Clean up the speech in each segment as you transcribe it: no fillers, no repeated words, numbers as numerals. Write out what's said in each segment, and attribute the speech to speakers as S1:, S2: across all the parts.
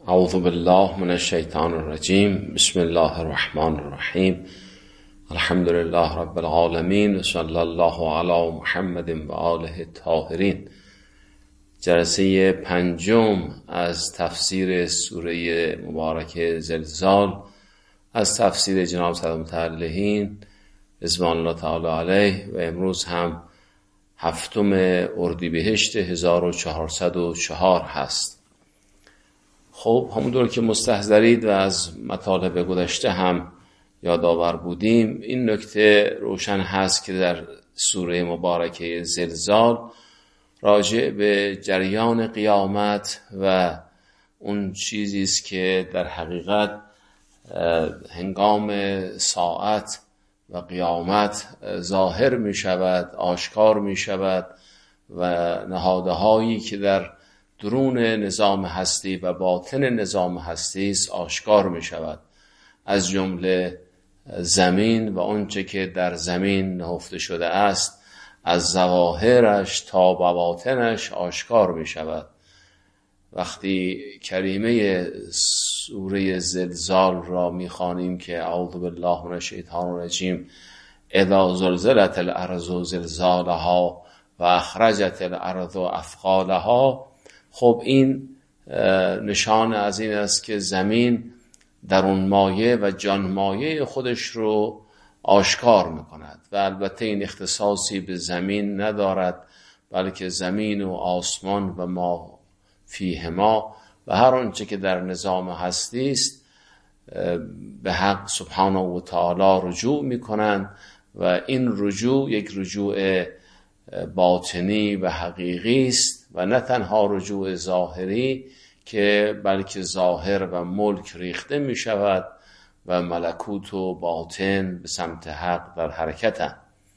S1: اعوذ بالله من الشیطان الرجیم. بسم الله الرحمن الرحیم. الحمد لله رب العالمین و صلی الله علی محمد و آله الطاهرین. جلسه پنجم از تفسیر سوره مبارکه زلزال از تفسیر جناب سید متعلهین رضوان الله تعالی علیه و امروز هم 7 اردیبهشت 1404 هست. خب همونطور که مستحضرید و از مطالب گذشته هم یادآور بودیم، این نکته روشن هست که در سوره مبارکه زلزال راجع به جریان قیامت و اون چیزی است که در حقیقت هنگام ساعت و قیامت ظاهر می شود، آشکار می شود و نهادهایی که در درون نظام هستی و باطن نظام هستی است آشکار می شود، از جمله زمین و آنچه که در زمین نهفته شده است از ظواهرش تا بواطنش آشکار می شود. وقتی کریمه سوره زلزال را می خوانیم که اعوذ بالله من الشیطان الرجیم اذا زلزلت الارض زلزالها و اخرجت الارض اثقالها، خب این نشان از این است که زمین درون مایه و جان مایه خودش رو آشکار میکند و البته این اختصاصی به زمین ندارد، بلکه زمین و آسمان و ما فیهما و هر آنچه که در نظام هستی است به حق سبحانه و تعالی رجوع میکنند و این رجوع یک رجوع باطنی و حقیقی است و نه تنها رجوع ظاهری که بلکه ظاهر و ملک ریخته می شود و ملکوت و باطن به سمت حق در حرکتند.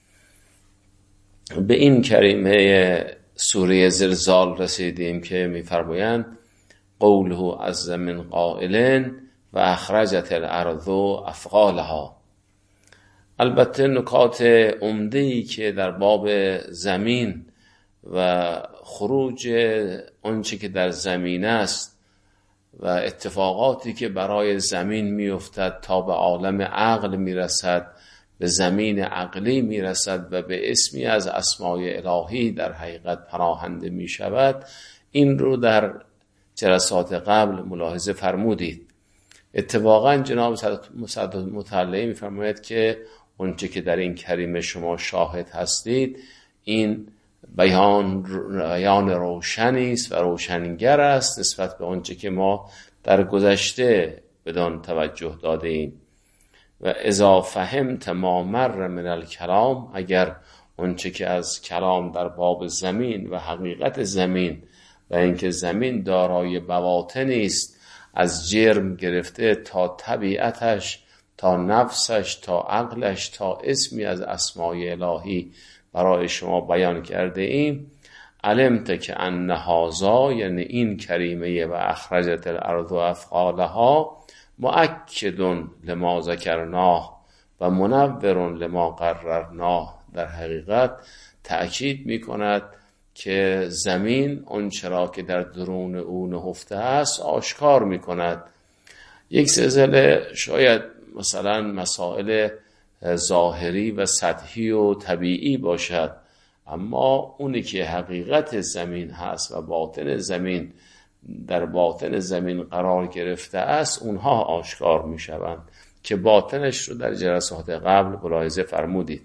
S1: به این کریمه سوره زلزال رسیدیم که می فرمایند قوله عز من قائل و اخرجت الارض اثقالها. البته نکات عمده‌ای که در باب زمین و خروج آنچه که در زمین است و اتفاقاتی که برای زمین میافتد تا به عالم عقل میرسد، به زمین عقلی میرسد و به اسمی از اسمای الهی در حقیقت پناهنده میشود، این رو در جلسات قبل ملاحظه فرمودید. اتفاقا جناب سید متعلهین میفرماید که اونچه که در این کریمه شما شاهد هستید این بیان روشنی است و روشنگر است نسبت به آنچه که ما در گذشته بدان توجه داده ایم. و اذا فهمت ما مر من الکلام، اگر آنچه که از کلام در باب زمین و حقیقت زمین و اینکه زمین دارای بواطنی است، از جرم گرفته تا طبیعتش تا نفسش تا عقلش تا اسمی از اسمای الهی برای شما بیان کرده ایم، علمت که ان هذا، یعنی این کریمه و اخرجت الارض اثقالها، مؤکد لما ذکرناه و منور لما قررناه، در حقیقت تأکید می کند که زمین آنچه را که در درون او نهفته است آشکار می کند. یک سلسله شاید مثلا مسائل ظاهری و سطحی و طبیعی باشد، اما اونی که حقیقت زمین هست و باطن زمین در باطن زمین قرار گرفته است اونها آشکار می شوند که باطنش رو در جلسات قبل ملاحظه فرمودید.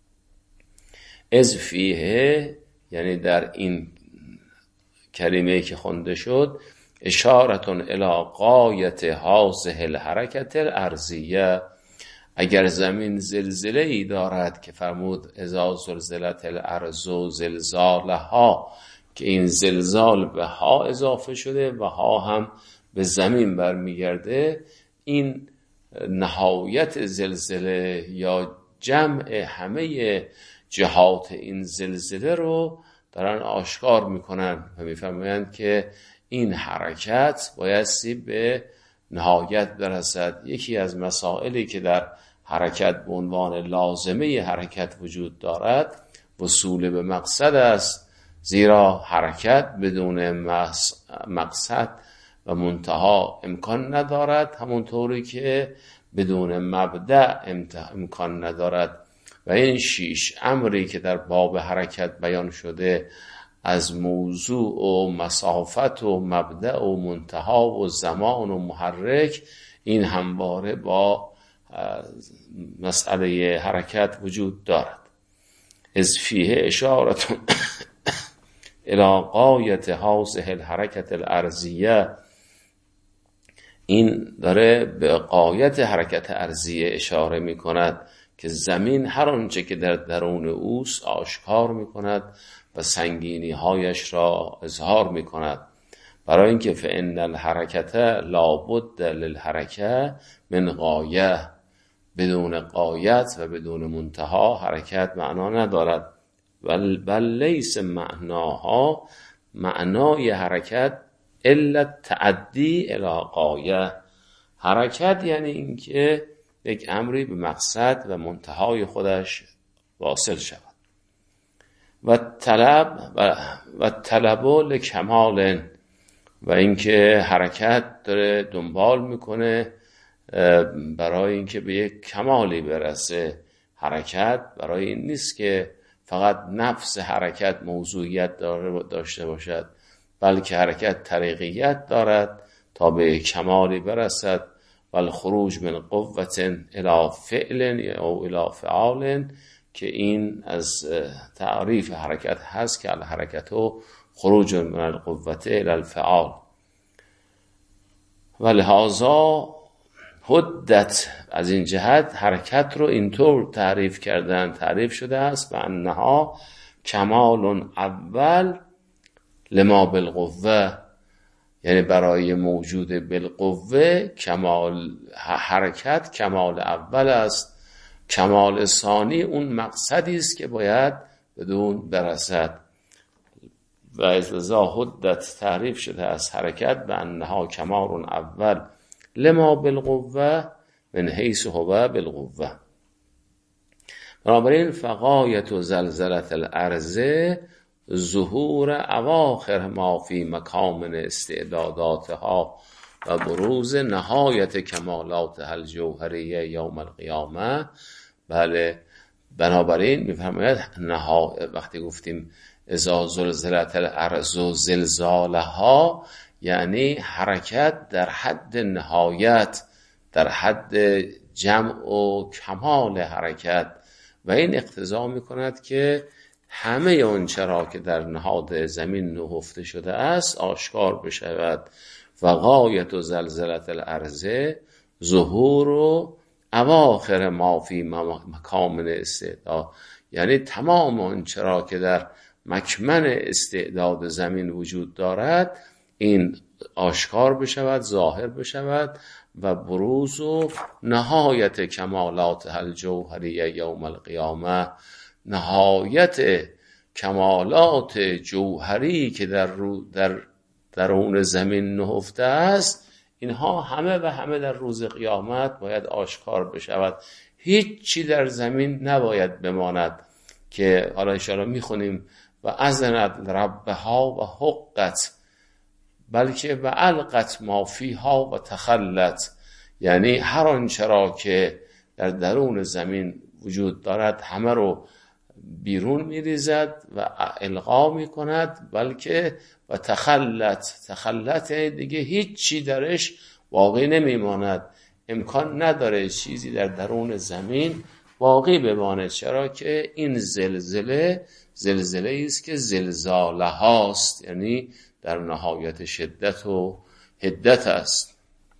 S1: از فیه، یعنی در این کلمه که خونده شد، اشارتون الی غایت هذه الحرکت الارضیه، اگر زمین زلزله ای دارد که فرمود اذا زلزلت الارض زلزالها، که این زلزال به ها اضافه شده و ها هم به زمین برمیگرده، این نهایت زلزله یا جمع همه جهات این زلزله رو دارن آشکار میکنن و میفرمایند که این حرکت بایستی به نهایت برسد. یکی از مسائلی که در حرکت به عنوان لازمه حرکت وجود دارد وصول به مقصد است، زیرا حرکت بدون مقصد و منتها امکان ندارد، همونطوری که بدون مبدأ امکان ندارد. و این 6 امری که در باب حرکت بیان شده از موضوع و مسافت و مبدأ و منتها و زمان و محرک، این همواره با مسئله حرکت وجود دارد. از فیه اشارت الی غایت هذه الحرکت الارضیه، این داره به غایت حرکت ارضیه اشاره می کند که زمین هر آنچه که در درون اوست آشکار می کند و سنگینی هایش را اظهار می کند. برای اینکه فإن الحرکت لابد للحرکه من غایه، بدون غایت و بدون منتها حرکت معنا ندارد. بل لیس معناها، معنای حرکت الا تعدی الی غایه. حرکت یعنی اینکه یک امری به مقصد و منتهای خودش واصل شود. و طلب لکمال، و اینکه حرکت داره دنبال میکنه برای اینکه به یک کمالی برسه. حرکت برای این نیست که فقط نفس حرکت موضوعیت داشته باشد، بلکه حرکت طریقیت دارد تا به کمالی برسد. و الخروج من قوة الی فعل او الی فعال، که این از تعریف حرکت هست که الحرکت خروج من القوة الی الفعال. و لهذا حدت، از این جهت حرکت رو اینطور تعریف شده است و انها کمال اول لما بالقوه، یعنی برای موجود بالقوه حرکت کمال اول است. کمال ثانی اون مقصدی است که باید بدون برسد. و از لذا حدت تعریف شده از حرکت و انها کمال اول لما بالقوه من حیث هو بالقوه. بنابراین فغایت و زلزلت الارض ظهور اواخر ما فی مکامن استعداداتها و بروز نهایت کمالات الجوهریه یوم القیامه. بله، بنابراین میفرماید وقتی گفتیم اذا زلزلت الارض زلزالها، یعنی حرکت در حد نهایت، در حد جمع و کمال حرکت. و این اقتضا میکند که همه اون چرا که در نهاد زمین نهفته شده است آشکار بشود. و غایت و زلزلت الارض ظهور و اواخر ما فی مکامن استعداد، یعنی تمام اون چرا که در مکمن استعداد زمین وجود دارد این آشکار بشود، ظاهر بشود. و بروز و نهایت کمالات الجوهریه یوم القیامه، نهایت کمالات جوهری که در درون زمین نهفته است، اینها همه و همه در روز قیامت باید آشکار بشود. هیچی در زمین نباید بماند که حالا انشاءالله میخونیم و اذنت ربها و حقت، بلکه و القت ما فیها و تخلت، یعنی هر آنچه را که در درون زمین وجود دارد همه رو بیرون میریزد و القا میکند. بلکه و تخلت دیگه هیچی درش باقی نمیماند. امکان نداره چیزی در درون زمین باقی بماند، چرا که این زلزله است که زلزاله هاست، یعنی در نهایت شدت و حدت است.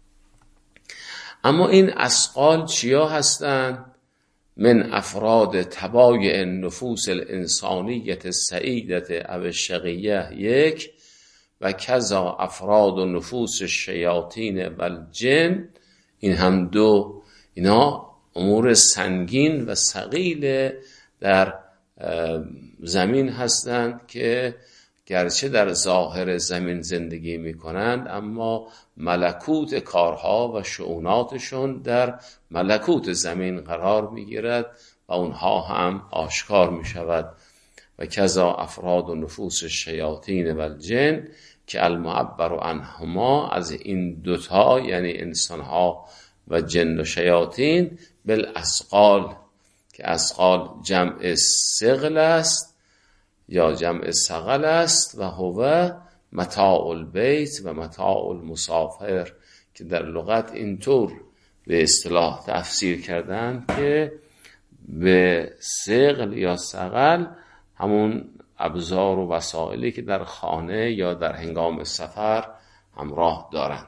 S1: اما این اثقال چیا هستند؟ من افراد تبایع النفوس الانسانیت السعیدت او الشقیه یک، و کذا افراد و نفوس الشیاطین و الجن. این هم دو، اینا امور سنگین و ثقیل در زمین هستند که گرچه در ظاهر زمین زندگی می کنند اما ملکوت کارها و شؤوناتشون در ملکوت زمین قرار می گیرد و اونها هم آشکار می شود. و کذا افراد و نفوس الشیاطین و الجن که المعبر عنهما از این دوتا یعنی انسانها و جن و شیاطین بالاسقال، که اسقال جمع ثقل است یا جمع ثقل است و هو متاع البیت و متاع المسافر، که در لغت اینطور به اصطلاح تفسیر کردن که به ثقل یا ثقل همون ابزار و وسایلی که در خانه یا در هنگام سفر همراه دارند.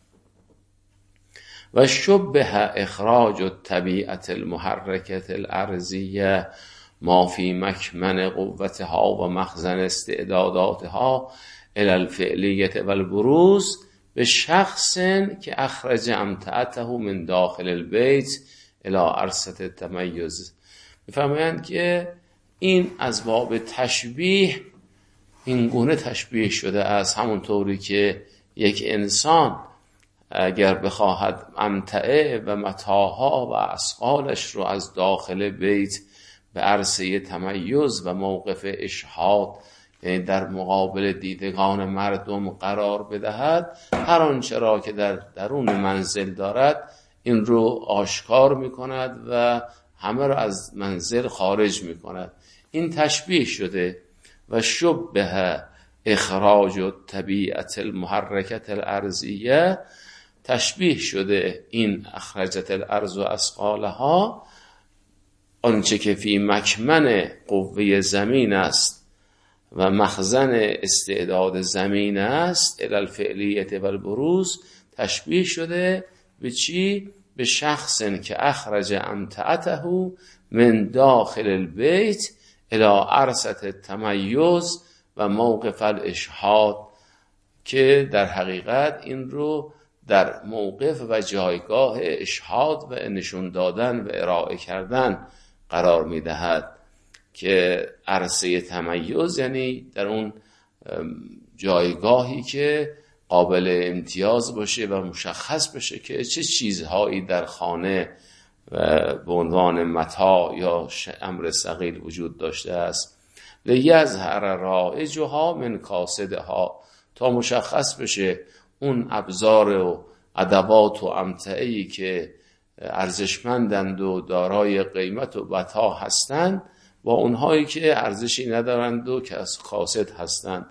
S1: و شبه اخراج الطبیعة المحرکة الارضیه ما فی مکمن قوتها و مخزن استعداداتها الی الفعلیة و البروز به شخص که اخرج امتعته من داخل البیت الی عرصة التمیز. میفرمایند که این از باب تشبیه این گونه تشبیه شده است، همونطوری که یک انسان اگر بخواهد امتعه و متاعها و اسقالش رو از داخل بیت به عرصه تمیز و موقف اشهاد، یعنی در مقابل دیدگان مردم قرار بدهد، هر آنچه را که در درون منزل دارد این رو آشکار می کند و همه را از منزل خارج می کند. این تشبیه شده. و شبه اخراج الطبیعة المحرکة الارضیه، تشبیه شده این اخرجت الارض و اسقالها، آنچه که فی مکمن قوه زمین است و مخزن استعداد زمین است الی الفعلیة و البروز، تشبیه شده به چی؟ به شخص که اخرج امتعته من داخل البیت الی عرصة التمیز و موقف الاشهاد، که در حقیقت این رو در موقف و جایگاه اشهاد و نشون دادن و ارائه کردن قرار می دهد، که عرصه تمیز یعنی در اون جایگاهی که قابل امتیاز باشه و مشخص بشه که چه چیزهایی در خانه به عنوان متاع یا امر ثقیل وجود داشته است. لیظهر رائجها من کاسدها، تا مشخص بشه اون ابزار و ادوات و امتعه‌ای که ارزشمندند و دارای قیمت و بها هستند با اونهایی که ارزشی ندارند و که از کاسد هستند.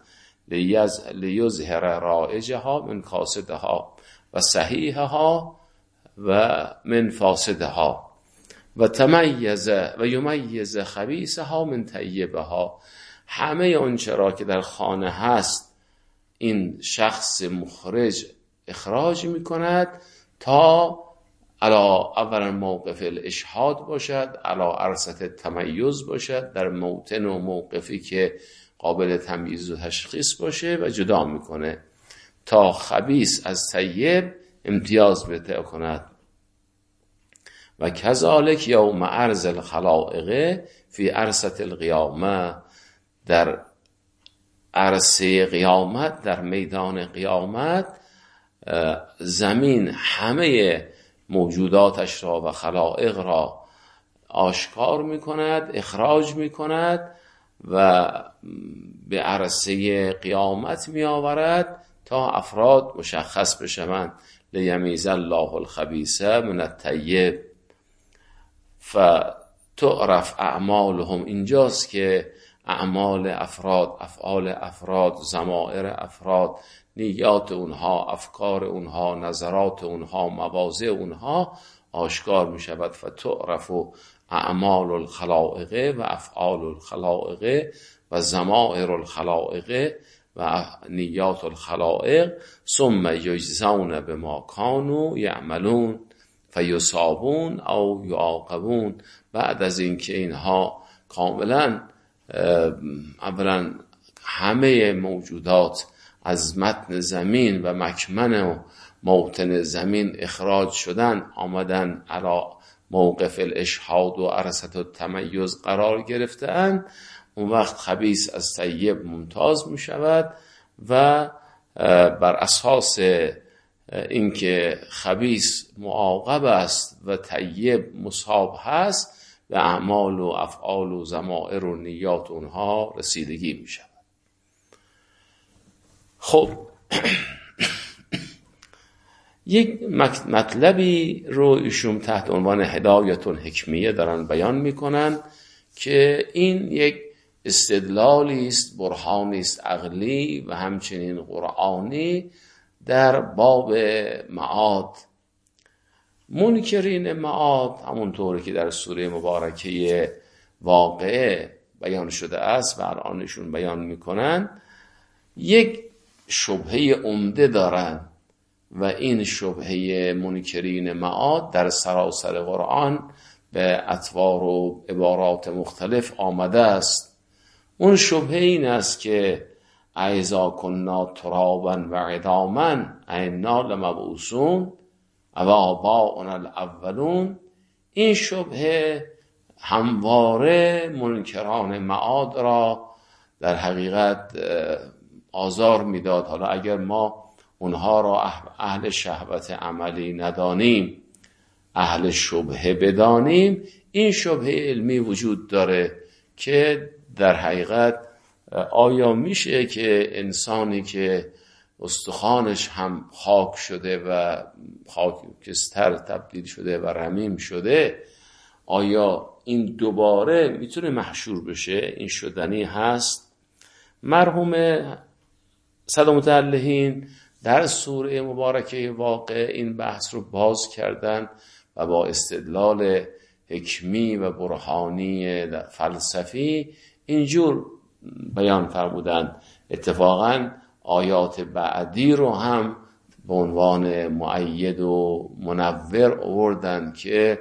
S1: لیظهر رائجها من کاسدها و صحیحها و من فاسدها و تمیز و یمیز خبیثها من طیبها. همه آنچه را که در خانه هست این شخص مخرج اخراج می کند تا اولا موقف الاشهاد باشد، عرصة تمیز باشد، در موطن و موقفی که قابل تمییز و تشخیص باشه و جدا میکنه تا خبیث از طیب امتیاز بده کند. و کذالک یوم عرض الخلائق فی عرصة القیامه، در عرصه قیامت، در میدان قیامت، زمین همه موجوداتش را و خلائق را آشکار می کند، اخراج می کند و به عرصه قیامت می آورد تا افراد مشخص بشوند. لیمیز الله الخبیث من الطیب فتعرف اعمالهم. اینجاست که اعمال افراد، افعال افراد، ضمائر افراد، نیات اونها، افکار اونها، نظرات اونها، مواضع اونها آشکار می شود. فتعرف اعمال الخلائق و افعال الخلائق و ضمائر الخلائق و نیات الخلائق ثم یجزون بما کانوا یعملون فیصابون او یعاقبون. بعد از اینکه اینها کاملا اولا همه موجودات از متن زمین و مکمن و موطن زمین اخراج شدن، آمدن علی موقف الاشهاد و عرصة التمیز قرار گرفتن، اون وقت خبیث از طیب ممتاز می شود و بر اساس اینکه خبیث معاقب است و طیب مصاب هست به اعمال و افعال و ضمائر و نیات اونها رسیدگی می شود. خب یک مطلبی رو ایشون تحت عنوان هدایتون حکمیه دارن بیان میکنن که این یک استدلالی است، برهانی است عقلی و همچنین قرآنی در باب معاد. منکرین معاد همونطوری که در سوره مبارکه واقعه بیان شده است و الانشون بیان میکنن، یک شبهه عمده دارن و این شبهه منکرین معاد در سراسر قرآن به اطوار و عبارات مختلف آمده است. اون شبهه این است که اذا کنا ترابا و عظاما اینا لمبعوثون او آباؤنا الاولون. این شبهه همواره منکران معاد را در حقیقت آزار میداد. حالا اگر ما اونها را اهل شهوت عملی ندانیم، اهل شبهه بدانیم، این شبهه علمی وجود داره که در حقیقت آیا میشه که انسانی که استخوانش هم خاک شده و خاکستر تبدیل شده و رمیم شده، آیا این دوباره میتونه محشور بشه؟ این شدنی هست؟ مرحوم صدامتعلهین در سوره مبارکه واقع این بحث رو باز کردن و با استدلال حکمی و برهانی فلسفی اینجور بیان فرمودن. اتفاقا آیات بعدی رو هم به عنوان مؤید و منور آوردن که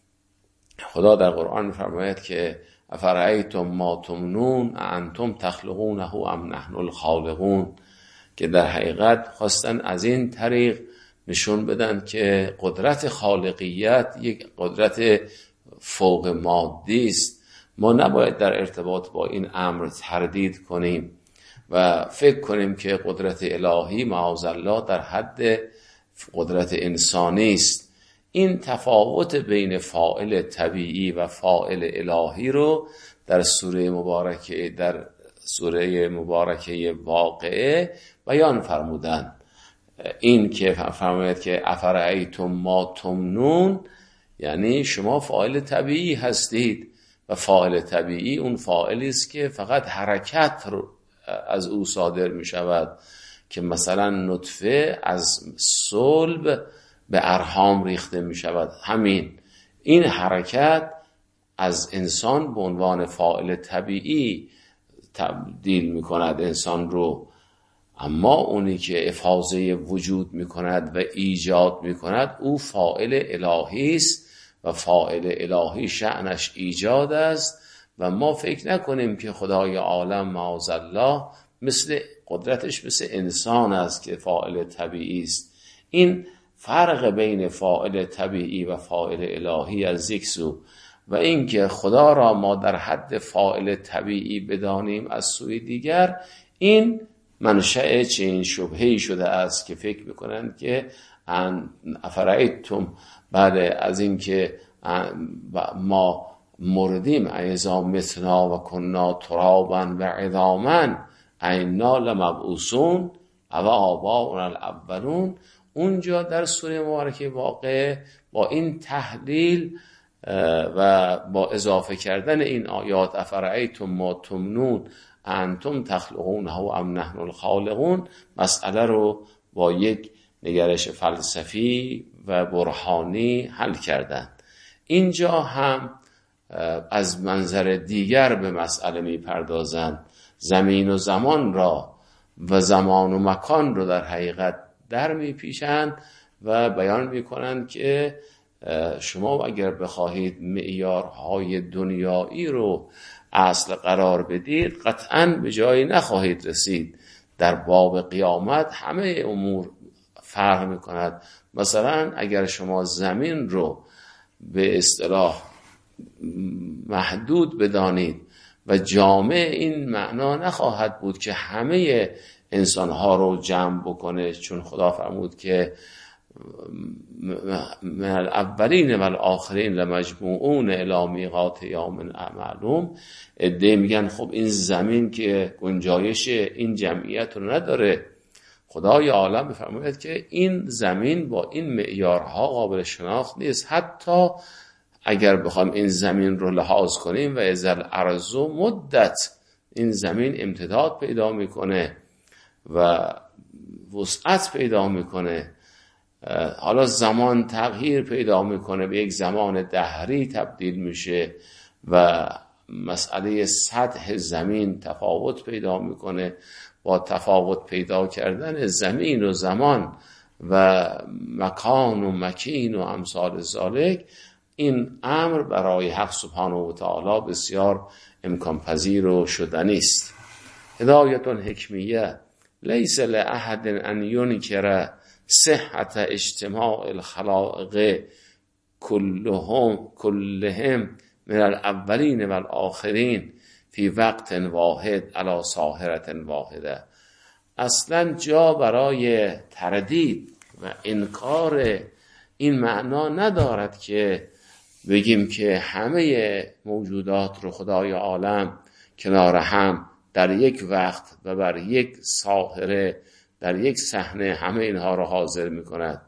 S1: خدا در قرآن می‌فرماید که افرأیتم ما تمنون انتم تخلقونه ام نحن الخالقون، که در حقیقت خواستن از این طریق نشون بدن که قدرت خالقیت یک قدرت فوق مادی است. ما نباید در ارتباط با این امر تردید کنیم و فکر کنیم که قدرت الهی معاذالله در حد قدرت انسانی است. این تفاوت بین فاعل طبیعی و فاعل الهی رو در سوره مبارکه واقعه بیان فرمودن. این که فرماید که افرأیتم ما تمنون، یعنی شما فاعل طبیعی هستید و فاعل طبیعی اون فاعلی است که فقط حرکت رو از او صادر می شود، که مثلا نطفه از صلب به ارحام ریخته می شود. همین این حرکت از انسان به عنوان فاعل طبیعی تبدیل می کند انسان رو. اما اونی که افاضه وجود می کند و ایجاد می کند او فاعل الهی است و فاعل الهی شأنش ایجاد است و ما فکر نکنیم که خدای عالم معاذالله مثل قدرتش مثل انسان است که فاعل طبیعی است. این فرق بین فاعل طبیعی و فاعل الهی از یک سو و اینکه خدا را ما در حد فاعل طبیعی بدانیم از سوی دیگر، این منشأ چنین شبهه‌ای شده است که فکر میکنند که افرأیتم بعد از اینکه ما مردیم اذا متنا و کنا ترابا و عظاما اینا لمبعوثون او آباؤنا الاولون، اونجا در سوره مبارکه واقع با این تحلیل و با اضافه کردن این آیات افرأیتم ما تمنون انتم تخلقونه ام نحن الخالقون، مسئله رو با یک نگرش فلسفی و برهانی حل کردند. اینجا هم از منظر دیگر به مسئله میپردازند، زمین و زمان را و زمان و مکان رو در حقیقت در میپیچند و بیان میکنند که شما اگر بخواهید معیارهای دنیایی رو اصل قرار بدید قطعاً به جایی نخواهید رسید. در باب قیامت همه امور فرق میکند. مثلا اگر شما زمین رو به اصطلاح محدود بدانید و جامع، این معنا نخواهد بود که همه انسانها رو جمع بکنه، چون خدا فرمود که من الاولین و الاخرین لمجموعون الی میقات یوم معلوم. عده میگن خب این زمین که گنجایش این جمعیت رو نداره، خدای عالم می‌فرماید که این زمین با این معیارها قابل شناخت نیست. حتی اگر بخوام این زمین رو لحاظ کنیم و ازل ارض مدت، این زمین امتداد پیدا میکنه و وسعت پیدا میکنه، حالا زمان تغییر پیدا میکنه، به یک زمان دهری تبدیل میشه و مسئله سطح زمین تفاوت پیدا میکنه. با تفاوت پیدا کردن زمین و زمان و مکان و مکین و امثال ذالک، این امر برای حق سبحانه و تعالی بسیار امکان پذیر و شدنی است. هدایت حکمیه لیس لأحد ان ینکر صحت اجتماع الخلائق كلهم من الاولین و الاخرین فی وقت واحد علی ساهرة واحده. اصلا جا برای تردید و انکار این معنا ندارد که بگیم که همه موجودات رو خدای عالم کنار هم در یک وقت و بر یک ساهره، در یک صحنه همه اینها رو حاضر می کند.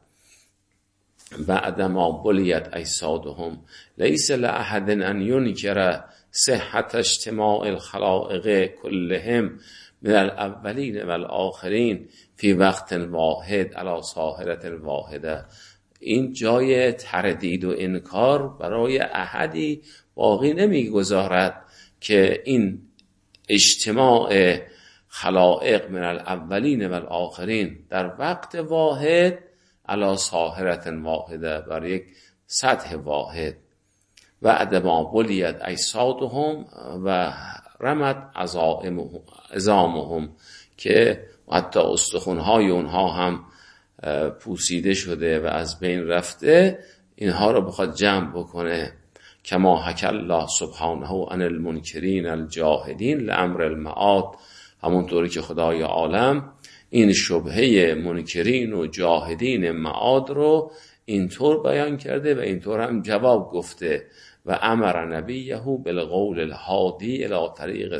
S1: بعدما بلیت اجسادهم لیس لأحد ان ینکر صحت اجتماع الخلائق كلهم من الاولین و الاخرین فی وقت واحد علی ساهرة واحده. این جای تردید و انکار برای احدی باقی نمیگذارد که این اجتماع خلائق من الاولین و الاخرین در وقت واحد علی ساهرة واحده، بر یک سطح واحد. و ادما بلیت اجسادهم و رمت عظامهم، که حتی استخوان‌های اونها هم پوسیده شده و از بین رفته، اینها رو بخواد جمع بکنه. کما حکی الله سبحانه عن المنکرین الجاهدین لامر المعاد، همونطوری که خدای عالم این شبهه منکرین و جاهدین معاد رو اینطور بیان کرده و اینطور هم جواب گفته. و امر نبیه بالقول الهادی الی طریق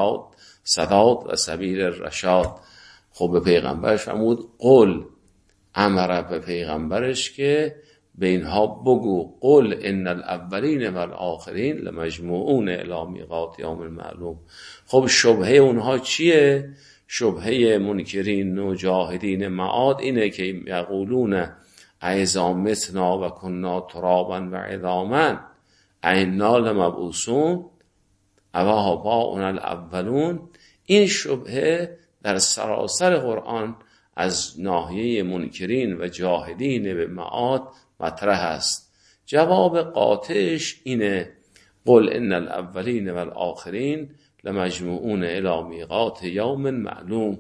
S1: السداد و سبیل الرشاد. خب به پیغمبرش فرمود قل، امر به پیغمبرش که به اینها بگو قل ان الاولین و الاخرین لمجموعون الی میقات یوم معلوم. خب شبهه اونها چیه؟ شبهه منکرین و جاهدین معاد اینه که یقولون اذا متنا و کنا ترابا و عظاما اینا لمبعوثون او آباؤنا الاولون. این شبهه در سراسر قرآن از ناحیه منکرین و جاهدین به معاد مطرح است. جواب قاطعش اینه قل ان الاولین و الاخرین لمجموعون الی میقات یوم معلوم.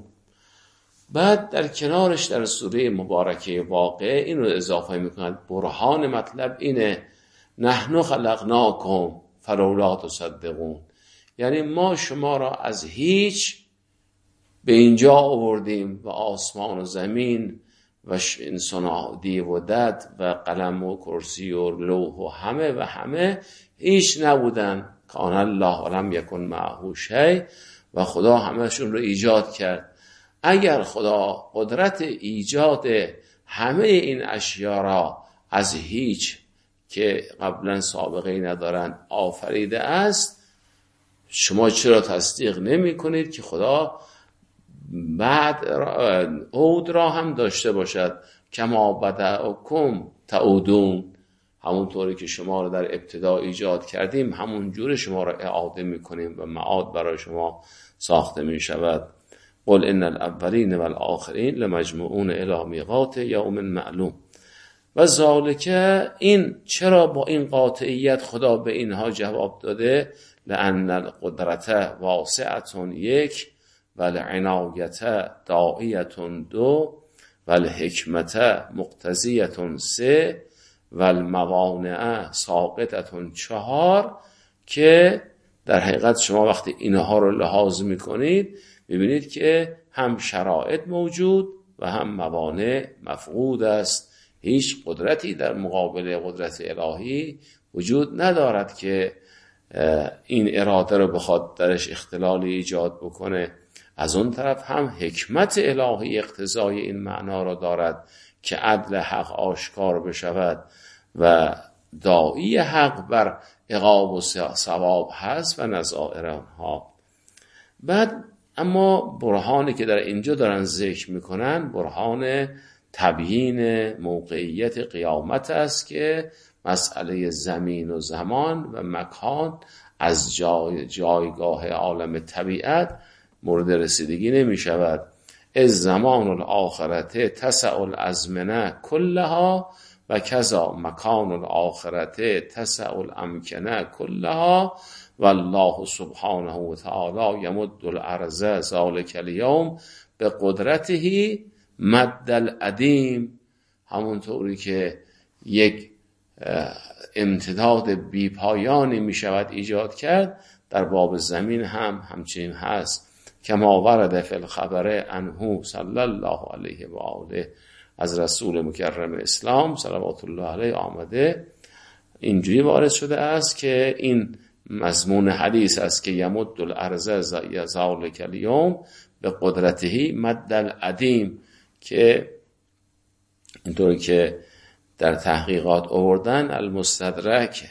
S1: بعد در کنارش در سوره مبارکه واقعه این رو اضافه میکند. برهان مطلب اینه نحن خلقناکم فلولا تصدقون، یعنی ما شما را از هیچ به اینجا آوردیم و آسمان و زمین و انسان و دیو و دد و قلم و کرسی و لوح و همه هیچ نبودن. کان الله ولم یکن معه شیء، و خدا همهشون رو ایجاد کرد. اگر خدا قدرت ایجاد همه این اشیا را از هیچ که قبلا سابقه ندارن آفریده است، شما چرا تصدیق نمی کنید که خدا بعد عود را هم داشته باشد؟ کما بدأکم تعودون، همونطوری که شما را در ابتدا ایجاد کردیم همون جور شما را اعاده میکنیم و معاد برای شما ساخته می شود. قل ان الاولین و الاخرین لمجموعون الی میقات یوم معلوم. و ذالک، این چرا با این قاطعیت خدا به اینها جواب داده؟ لأن القدرت واسعة یک و العنایت داعیة دو و الحکمت مقتضیة سه و الموانع ساقطة چهار، که در حقیقت شما وقتی اینها رو لحاظ میکنید میبینید که هم شرایط موجود و هم موانع مفقود است. هیچ قدرتی در مقابل قدرت الهی وجود ندارد که این اراده رو بخواد درش اختلالی ایجاد بکنه. از اون طرف هم حکمت الهی اقتضای این معنا را دارد که عدل حق آشکار بشود و داعی حق بر عقاب و ثواب هست و نظائر آنها. بعد اما برهانی که در اینجا دارن ذکر میکنن برهان تبیین موقعیت قیامت است که مسئله زمین و زمان و مکان از جایگاه عالم طبیعت مورد رسیدگی نمی شود. از زمان الاخرت تسع الازمنه کلها و کذا مکان الاخرت تسع الامکنه کلها والله سبحانه و تعالی یمد الارض ذلک الیوم به قدرته مد العدیم. همونطوری که یک امتداد بی پایانی می شود ایجاد کرد، در باب زمین هم همچنین هست. کما ورد فی الخبر عنه صلی الله علیه و آله، از رسول مکرم اسلام صلوات الله علیه آمده اینجوری وارد شده است که این مضمون حدیث است که یمد الارض ذلک الیوم به قدرته مد العدیم، که اینطوری که در تحقیقات آوردن المستدرک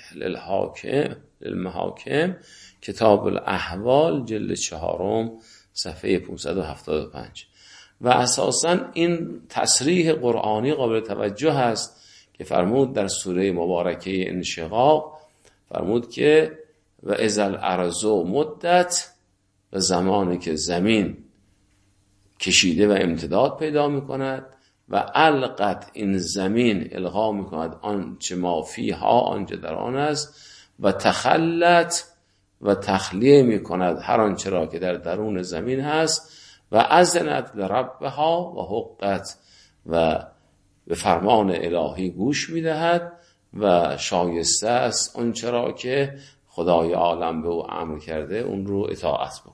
S1: للمحاکم کتاب الاحوال جلد 4 صفحه 575. و اساساً این تصریح قرآنی قابل توجه است که فرمود در سوره مبارکه انشقاق، فرمود که و اذا الارض مدت، و زمانی که زمین کشیده و امتداد پیدا می کند و القت، این زمین القا می کند آنچه ما فیها، آنچه در آن است، و تخلت، و تخلیه می کند هر آنچه را که در درون زمین هست، و اذنت لربها و حقت، و به فرمان الهی گوش می دهد و شایسته است آنچه را که خدای عالم به او امر کرده اون رو اطاعت بکند.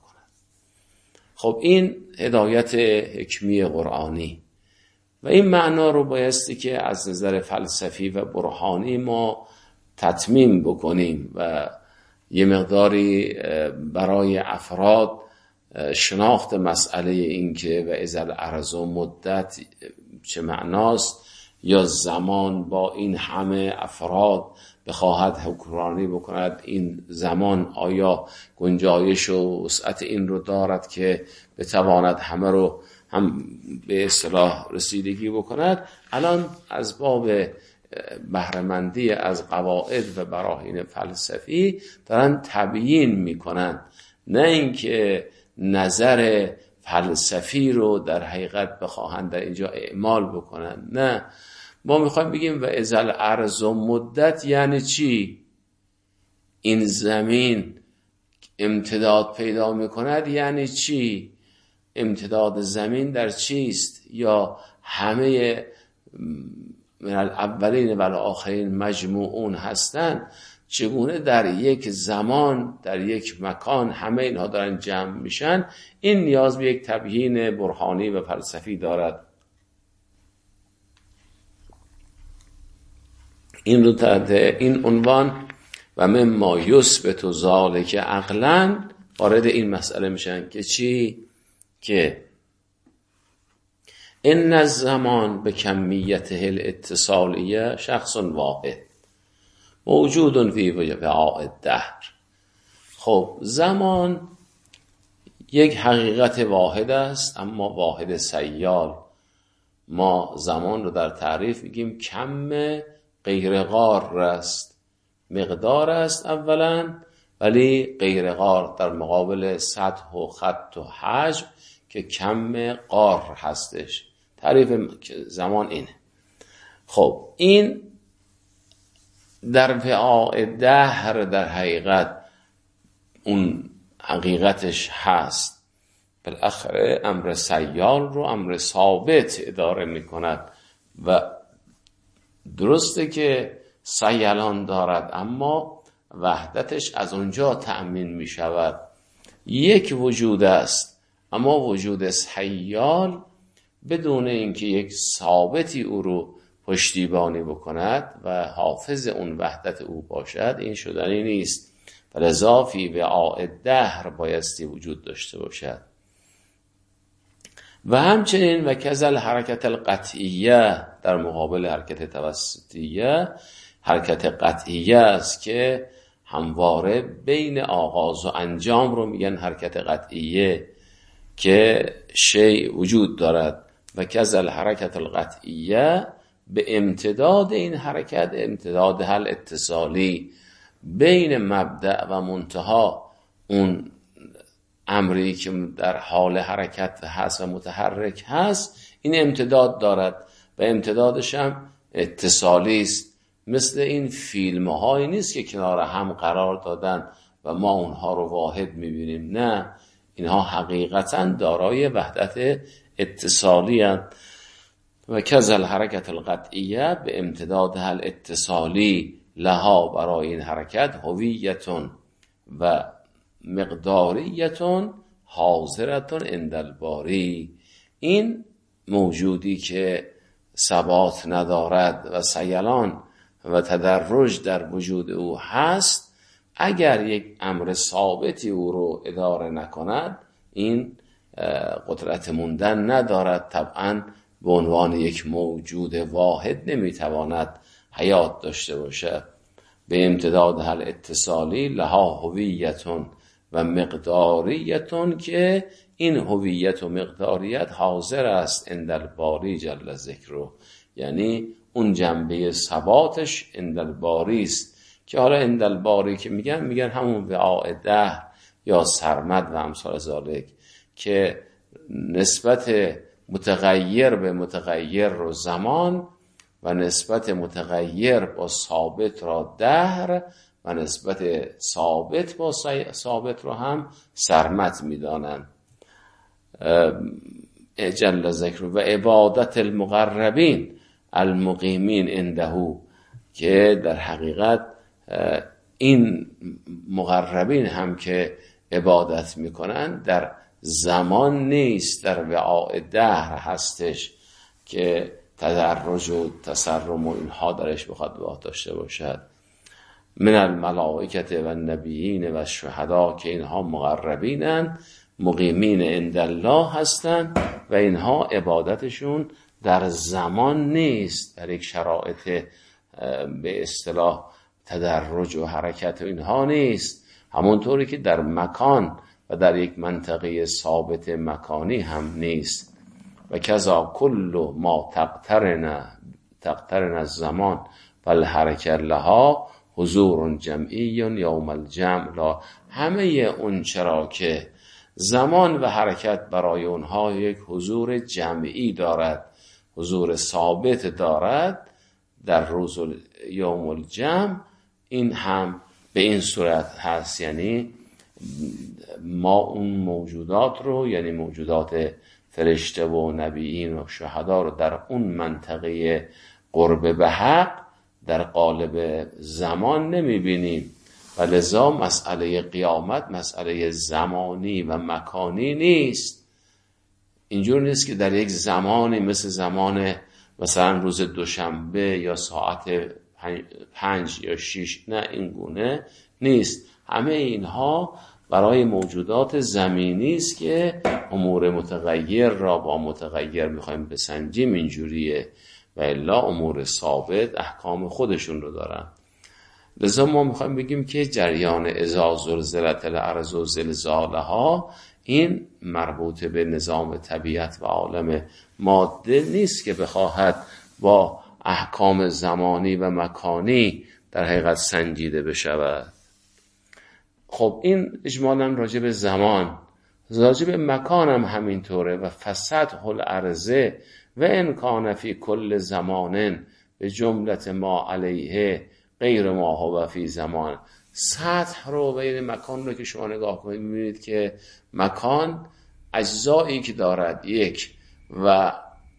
S1: خب این هدایت حکمی قرآنی و این معنا رو بایستی که از نظر فلسفی و برهانی ما تتمیم بکنیم و یه مقداری برای افراد شناخت مسئله این که و اذا الارض مدت چه معناست، یا زمان با این همه افراد بخواهد حکمرانی بکند، این زمان آیا گنجایش و وسعت این رو دارد که بتواند همه رو هم به اصطلاح رسیدگی بکند. الان از باب بهره‌مندی از قواعد و براهین فلسفی دارن تبیین میکنن، نه اینکه نظر فلسفی رو در حقیقت بخواهند در اینجا اعمال بکنن. نه، ما میخوایم بگیم و اذا الارض مدت یعنی چی؟ این زمین امتداد پیدا میکند یعنی چی؟ امتداد زمین در چیست؟ یا همه من الاولین و الاخرین مجموعون هستند، چگونه در یک زمان در یک مکان همه اینها دارن جمع میشن؟ این نیاز به یک تبیین برهانی و فلسفی دارد. این رو تحت این عنوان و مما یثبت ذلک عقلاً وارد این مسئله میشن که چی؟ که ان الزمان به کمیته الاتصالیه شخص واحد موجود فی وعاء الدهر. خب زمان یک حقیقت واحد است، اما واحد سیال. ما زمان رو در تعریف میگیم کم غیر قار است، مقدار است اولا، ولی غیر قار در مقابل سطح و خط و حجم که کم قار هستش. تعریف زمان اینه. خب این در وعاء دهر در حقیقت اون حقیقتش هست. بالاخره امر سیال رو امر ثابت اداره می کند و درسته که سیلان دارد، اما وحدتش از اونجا تأمین می شود. یک وجود است، اما وجود سیال بدون اینکه یک ثابتی او رو پشتیبانی بکند و حافظ اون وحدت او باشد، این شدنی نیست. فلذا فی وعاء الدهر بایستی وجود داشته باشد. و همچنین و کذل حرکت القطعیه در مقابل حرکت توسطیه، حرکت قطعیه است که همواره بین آغاز و انجام رو میگن حرکت قطعیه، که شیء وجود دارد. و کذل حرکت القطعیه به امتداد این حرکت، امتداد حل اتصالی بین مبدأ و منتها اون امری که در حال حرکت هست و متحرک هست، این امتداد دارد و امتدادش هم اتصالی است. مثل این فیلم هایی نیست که کنار هم قرار دادن و ما اونها رو واحد میبینیم، نه، اینها حقیقتا دارای وحدت اتصالی هستند. و کذل حرکت القطعیه به امتداد حل اتصالی لها، برای این حرکت هویتون و مقداریتون حاضرتون عند الباری، این موجودی که ثبات ندارد و سیلان و تدرج در وجود او هست، اگر یک امر ثابتی او رو اداره نکند این قدرت موندن ندارد. طبعا به عنوان یک موجود واحد نمیتواند حیات داشته باشد. به امتداد حل اتصالی لها هویتون و مقداریتون، که این هویت و مقداریت حاضر است عند الباری جل ذکره، یعنی اون جنبه ثباتش عند الباری است، که حالا عند الباری که میگن همون وعاء دهر یا سرمد و امثال ذالک، که نسبت متغیر به متغیر رو زمان و نسبت متغیر با ثابت را دهر و نسبت ثابت با ثابت رو هم سرمد میدانند جل ذکر. و عبادت المقربین المقیمین عنده، که در حقیقت این مقربین هم که عبادت میکنن در زمان نیست، در وعاء دهر هستش که تدرج و تسرم و اینها درش بخواد وقت داشته باشد. من الملائکه و النبیین و الشهدا، که اینها مقربینن مقیمین عند الله هستند و اینها عبادتشون در زمان نیست، در یک شرایط به اصطلاح تدرج و حرکت و اینها نیست، همونطوری که در مکان و در یک منطقه ثابت مکانی هم نیست. و کذا کل ما تقترن الزمان فالحرکه لها حضور جمعی یوم الجمع، همه اون چرا که زمان و حرکت برای اونها یک حضور جمعی دارد، حضور ثابت دارد در روز یوم الجمع، این هم به این صورت هست. یعنی ما اون موجودات رو، یعنی موجودات فرشته و نبیین و شهدا رو در اون منطقه قرب به حق در قالب زمان نمیبینیم و لذا مسئله قیامت مسئله زمانی و مکانی نیست. اینجور نیست که در یک زمانی مثل زمان مثلا روز دوشنبه یا ساعت 5 یا 6، نه، این گونه نیست. همه اینها برای موجودات زمینی است که امور متغیر را با متغیر میخوایم بسنجیم، اینجوریه، و الا امور ثابت احکام خودشون رو دارن. لذا ما میخوایم بگیم که جریان اذا زلزلت الارض و زلزالها این مربوط به نظام طبیعت و عالم ماده نیست که بخواهد با احکام زمانی و مکانی در حقیقت سنجیده بشود. خب این اجمالاً راجع به زمان، راجع به مکان هم همینطوره. و فسطح الارضه و ان کان فی کل زمان به جملت ما علیه غیر ما هو فی زمان. سطح رو و این مکان رو که شما نگاه کنید می‌بینید که مکان اجزایی که دارد یک و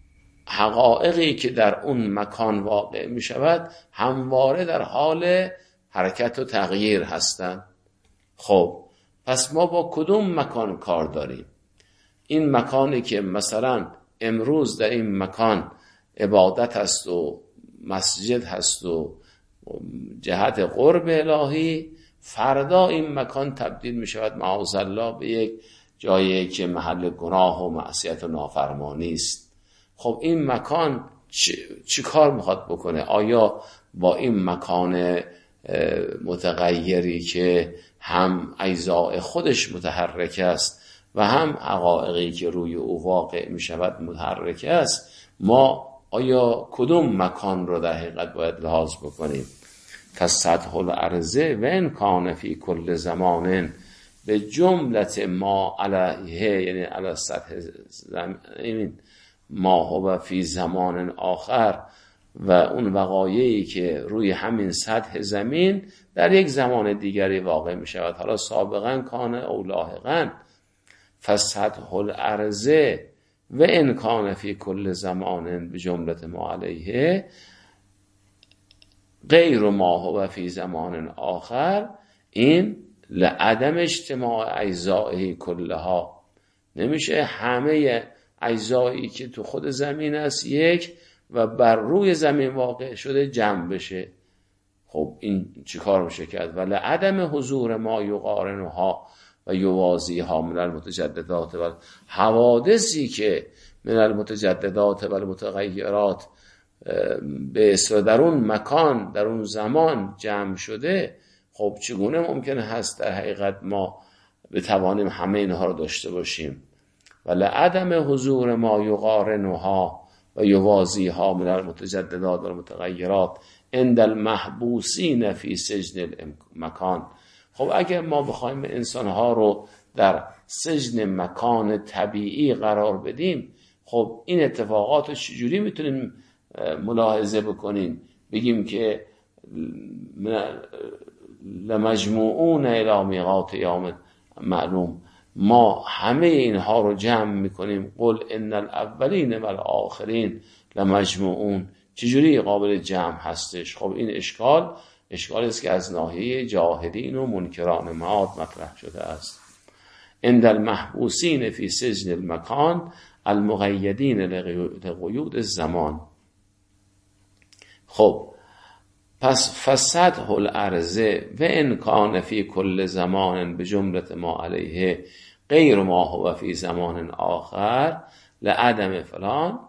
S1: حقایقی که در اون مکان واقع می شود همواره در حال حرکت و تغییر هستند. خب پس ما با کدوم مکان کار داریم؟ این مکانی که مثلا امروز در این مکان عبادت هست و مسجد هست و جهت قرب الهی، فردا این مکان تبدیل می شود معاذ الله به یک جایی که محل گناه و معصیت و نافرمانی است. خب این مکان چی کار میخواد بکنه؟ آیا با این مکان متغیری که هم اجزاء خودش متحرک است و هم حقایقی که روی او واقع میشود متحرک است، ما آیا کدوم مکان رو در حقیقت باید لحاظ بکنیم؟ فسطح الارض و ان کان فی کل زمان به جملت ما علیه، یعنی علی سطح زمین، ما هو فی زمان آخر، و اون وقایعی که روی همین سطح زمین در یک زمان دیگری واقع می شود، حالا سابقا کان او لاحقا. فسطح الارض و ان کان فی کل زمان به جملت ما علیه غیر ما هو فی زمان آخر، این لعدم اجتماع اجزائه کلها. نمیشه همه اجزایی که تو خود زمین است یک و بر روی زمین واقع شده جمع بشه. خب این چی کار میشه کرد؟ و لعدم حضور ما یقارنها و یوازیها من المتجددات و حوادثی که من المتجددات و المتغیرات به اصطلاح در اون مکان در اون زمان جمع شده، خب چگونه ممکنه هست در حقیقت ما بتوانیم همه اینها رو داشته باشیم؟ و لعدم حضور ما یقارنها و یوازیها من المتجددات و المتغیرات عند المحبوسین فی سجن المکان. خب اگر ما بخوایم انسانها رو در سجن مکان طبیعی قرار بدیم، خب این اتفاقات رو چجوری میتونیم ملاحظه بکنیم؟ بگیم که لمجموعون الی میقات یوم معلوم، ما همه اینها رو جمع میکنیم. قل ان الاولین و الاخرین لمجموعون، چجوری قابل جمع هستش؟ خب این اشکال است که از ناحیه جاهدین و منکران معاد مطرح شده است. عند المحبوسین فی سجن المکان المقیدین لقیود الزمان. خب پس فسطح الارض و ان کان فی کل زمان به جملت ما علیه غیر ما هو فی زمان آخر لعدم فلان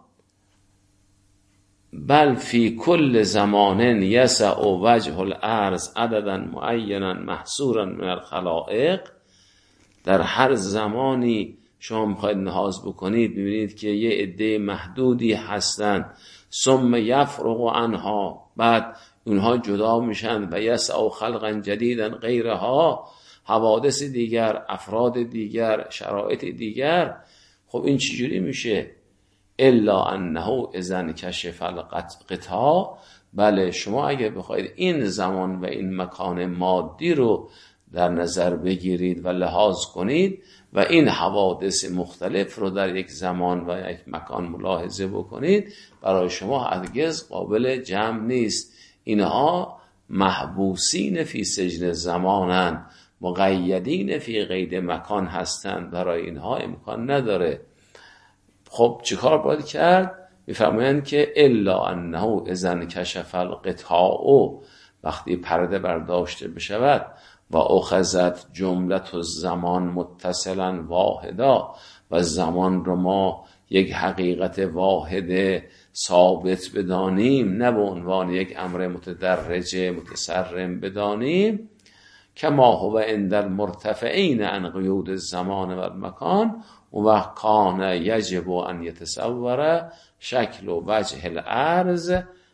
S1: بل فی کل زمان یسع وجه الارض عددا معینا محصورا من الخلائق. در هر زمانی شما میخواید لحاظ بکنید میبینید که یه عده محدودی هستند، ثم یفرغ عنها، بعد اونها جدا میشن، و یسع خلقا جدیدا غیرها، حوادث دیگر، افراد دیگر، شرایط دیگر. خب این چجوری میشه؟ الا انه اذا انکشف القطاع. بله شما اگه بخواید این زمان و این مکان مادی رو در نظر بگیرید و لحاظ کنید و این حوادث مختلف رو در یک زمان و یک مکان ملاحظه بکنید، برای شما هرگز قابل جمع نیست. اینها محبوسین فی سجن زمانن، مقیدین فی قید مکان هستند، برای اینها امکان نداره. خب چیکار باید کرد؟ میفرمایند که الا انه اذا انکشف القطاع، وقتی پرده برداشته بشود، و اخذت جملت الزمان متصلا واحدا، و زمان رو ما یک حقیقت واحد ثابت بدانیم، نه به عنوان یک امر متدرج متسرم بدانیم، کما هو عند المرتفعین عن قیود الزمان و المکان، و کان یجب ان یتصور شکل و وجه الارض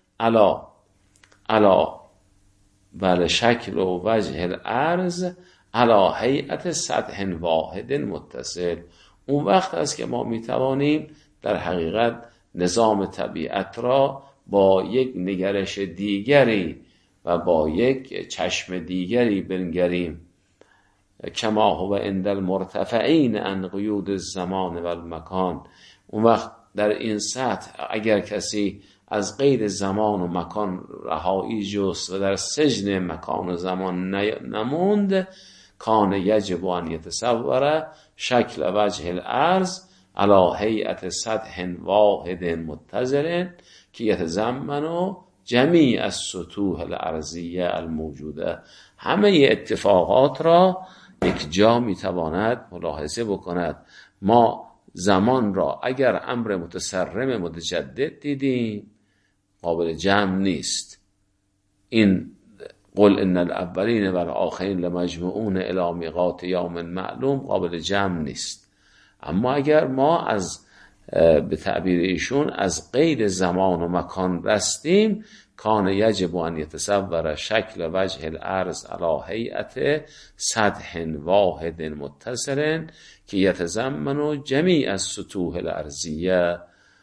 S1: بله شکل و وجه الارض علی هیئت سطح واحد متصل. اون وقت است که ما میتوانیم در حقیقت نظام طبیعت را با یک نگرش دیگری و با یک چشم دیگری بنگریم. کما هو عند المرتفعین عن قیود الزمان و المکان. اون وقت در این سطح اگر کسی از قید زمان و مکان رهایی جست و در سجن مکان و زمان نموند، کان یجب ان یتصور شکل وجه الارض علی هیئت سطح واحد متصل که یتضمن جمیع السطوح الارضیه الموجوده. همه اتفاقات را یک جا میتواند ملاحظه بکند ما زمان را اگر امر متسرم متجدد دیدیم قابل جمع نیست. این قل ان الاولین و الاخرین لمجموعون الی میقات یوم معلوم قابل جمع نیست. اما اگر ما از به تعبیر ایشون از قید زمان و مکان رستیم، کان یجب ان یتصور شکل وجه الارض علی هیئت سطح واحد متصل که یتضمن جمیع السطوح الارضیه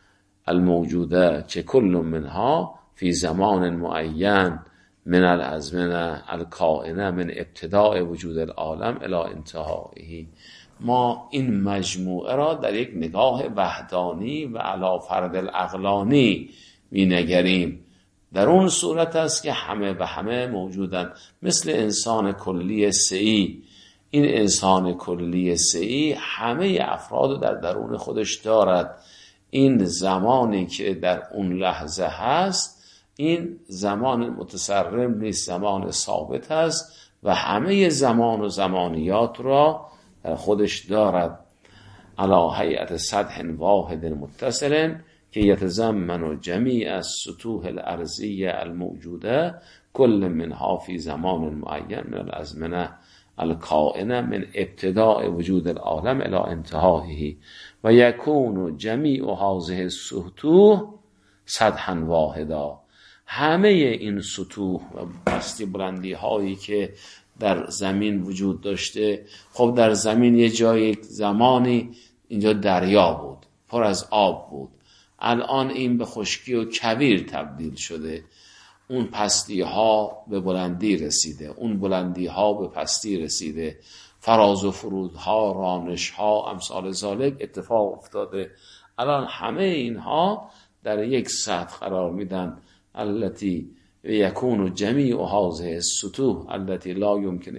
S1: الموجوده که کل منها فی زمان معین من الازمنه الکائنه من ابتداء وجود العالم الی انتهائه. ما این مجموعه را در یک نگاه وحدانی و علی فرد العقلانی می نگریم. در اون صورت است که همه و همه موجودن، مثل انسان کلی سه‌ای. این انسان کلی سه‌ای همه افراد در درون خودش دارد. این زمانی که در اون لحظه هست این زمان متسرم نیست، زمان ثابت هست و همه زمان و زمانیات را در خودش دارد. علی هیئت سطح واحد متصل که یتضمن جمیع السطوح الارضیه الموجوده کل منها فی زمان معین من الازمنه الکائنه من ابتداء وجود العالم الی انتهائه و یکون جمیع هذه السطوح سطحا واحدا. همه این سطوح و پستی بلندی هایی که در زمین وجود داشته، خب در زمین یه جای یک زمانی اینجا دریا بود، پر از آب بود، الان این به خشکی و کویر تبدیل شده. اون پستی ها به بلندی رسیده، اون بلندی ها به پستی رسیده، فراز و فرودها، رانش ها، امثال ذالک اتفاق افتاده. الان همه اینها در یک سطح قرار میدن التي یکون جمیع هذه السطوح التي لا يمكن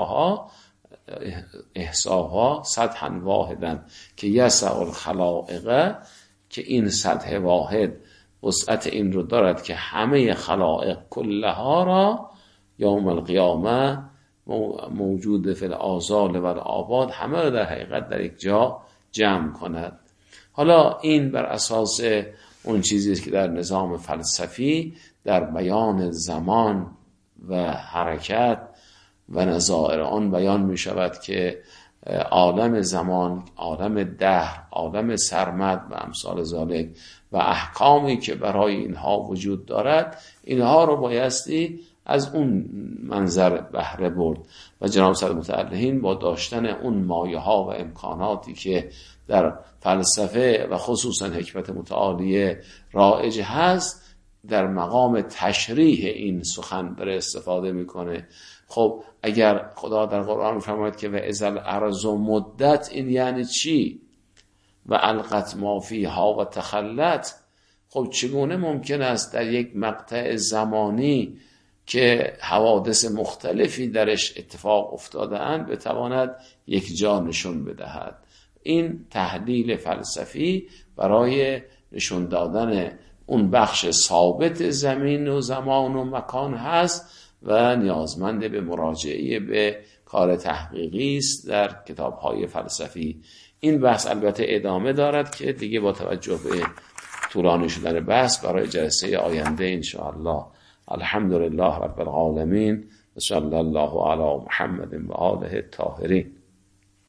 S1: احصاها سطحا واحدا که یسع الخلائق، که این سطح واحد وسعت این رو دارد که همه خلائق کلها را یوم القیامه موجود فی الآزال و الآباد همه را در حقیقت در یک جا جمع کند. حالا این بر اساس اون چیزی که در نظام فلسفی در بیان زمان و حرکت و نظائر آن بیان می شود که عالم زمان، عالم دهر، عالم سرمد و امثال ذالک و احکامی که برای اینها وجود دارد، اینها رو بایستی از اون منظر بهره برد و جناب صدر متعلهین با داشتن اون مایه ها و امکاناتی که در فلسفه و خصوصا حکمت متعالیه رایج هست در مقام تشریح این سخن بره استفاده میکنه. خب اگر خدا در قرآن فرماید که و اذا الارض مدت، این یعنی چی؟ و القت ما فیها و تخلت، خب چگونه ممکن است در یک مقطع زمانی که حوادث مختلفی درش اتفاق افتاده اند بتواند یک جا نشون بدهد؟ این تحلیل فلسفی برای نشون دادن اون بخش ثابت زمین و زمان و مکان هست و نیازمند به مراجعه به کار تحقیقی است در کتاب‌های فلسفی. این بحث البته ادامه دارد که دیگه با توجه به طولانی شدن بحث برای جلسه آینده انشاءالله. الحمدلله رب العالمین و صلی الله علی محمد و آله الطاهرین.